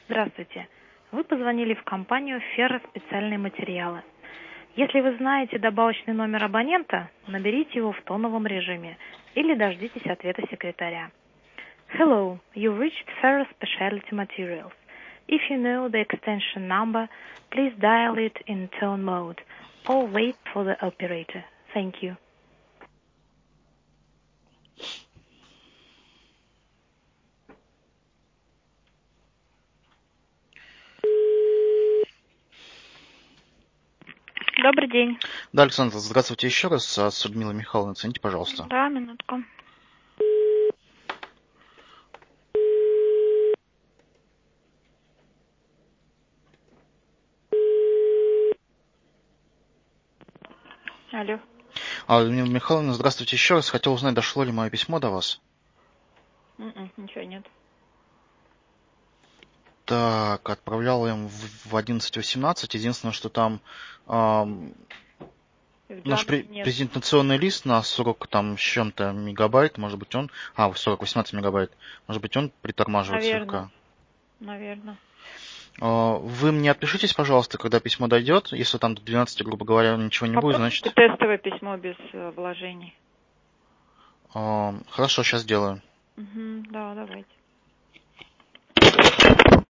Здравствуйте. Вы позвонили в компанию «Ферро специальные материалы». Если вы знаете добавочный номер абонента, наберите его в тоновом режиме или дождитесь ответа секретаря. Hello, you reached Ferro Specialty Materials. If you know the extension number, please dial it in tone mode or wait for the operator. Thank you. Добрый день. Да, Александр, здравствуйте еще раз. С Людмилой Михайловной, оцените, пожалуйста. Да, минутку. Алло. Людмила Михайловна, здравствуйте еще раз. Хотел узнать, дошло ли мое письмо до вас. Ничего нет. Так, отправлял им в 11:18. Единственное, что там наш презентационный лист на 40 там с чем-то мегабайт, может быть он... 18 мегабайт. Может быть он притормаживает слегка. Наверное. Вы мне отпишитесь, пожалуйста, когда письмо дойдет. Если там до 12, грубо говоря, ничего не будет, значит... Тестовое письмо без вложений. Хорошо, сейчас сделаю. Да, давайте.